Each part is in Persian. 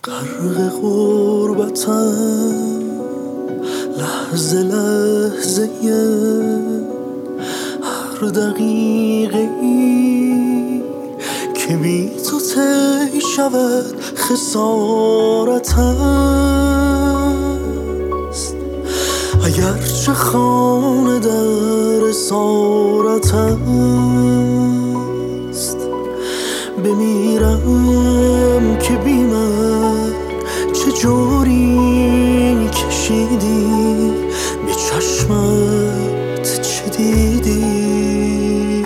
غرق غربتم لحظه لحظه هر دقیقه ای که بی تو طی شود خسارت است. اگرچه خانه در اسارت است، بمیرم که بی من چه جوری کشیدی، به چشمت چه دیدی.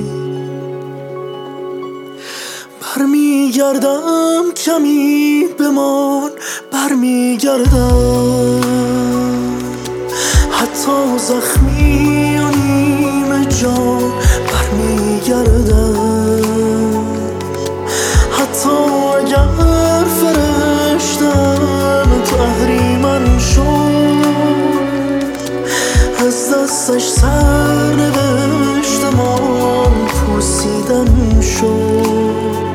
برمیگردم کمی بمان، برمیگردم حتی زخمی و نیمه جان، برمیگردم حتی اگر فرشتم تو اهریمن شد، از دستش سر نوشتم پوسیدن شد.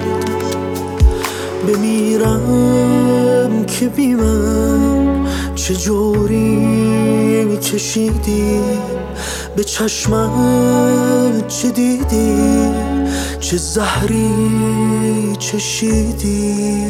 بمیرم که بی من چه جوری کشیدی، به چشمت چه دیدی، چه زهری چشیدی.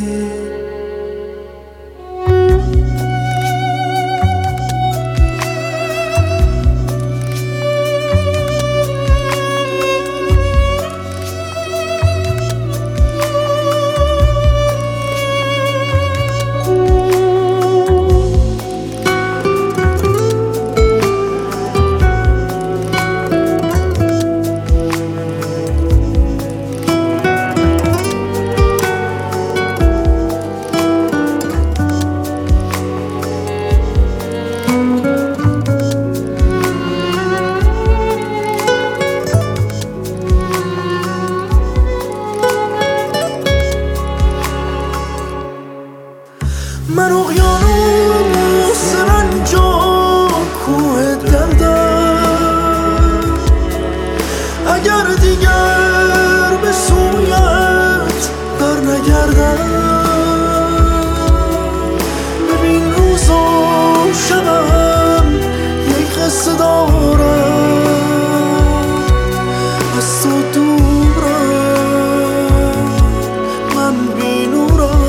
من اقیانوس رنجان کوه دردم، اگر دیگر به سویت برنگردم. ببین روز و شبم یک قصه دارم، از تو دورم من بی نورم.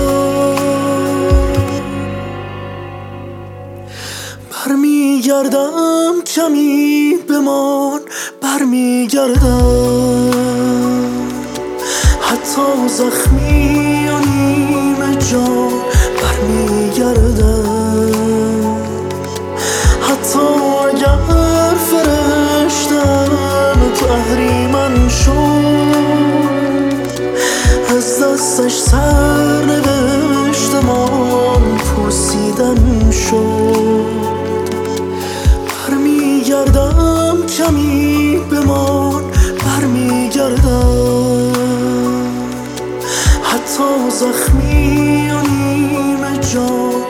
برمیگردم کمی بمان، برمیگردم حتی زخمی و نیمه جان، برمیگردم حتی اگر فرشتم تو اهریمن شد، از دستش سر نوشتم پوسیدن شد. برمیگردم کمی بمان، برمیگردم حتی زخمی و نیمه جان،